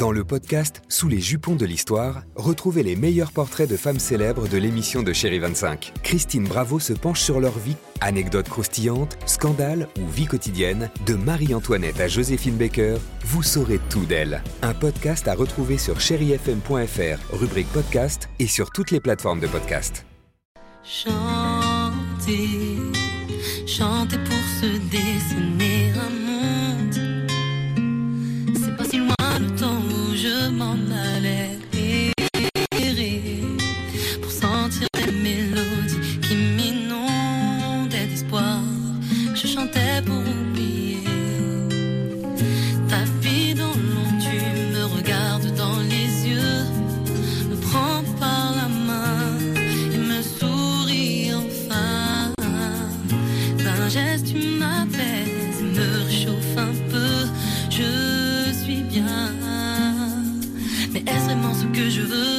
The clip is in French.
Dans le podcast Sous les jupons de l'histoire, retrouvez les meilleurs portraits de femmes célèbres de l'émission de Chérie 25. Christine Bravo se penche sur leur vie, anecdotes croustillantes, scandales ou vie quotidienne, de Marie-Antoinette à Joséphine Baker, vous saurez tout d'elle. Un podcast à retrouver sur chérifm.fr, rubrique podcast et sur toutes les plateformes de podcast. Chanter, chanter pour se dessiner un monde. C'est pas si loin le temps où je m'en allais errer pour sentir les mélodies qui m'inondaient d'espoir. Je chantais pour oublier ta vie dans l'ombre. Tu me regardes dans les yeux, me prends par la main et me souris enfin. D'un geste tu m'apaises et me réchauffe un peu. Je suis bien, mais est-ce vraiment ce que je veux?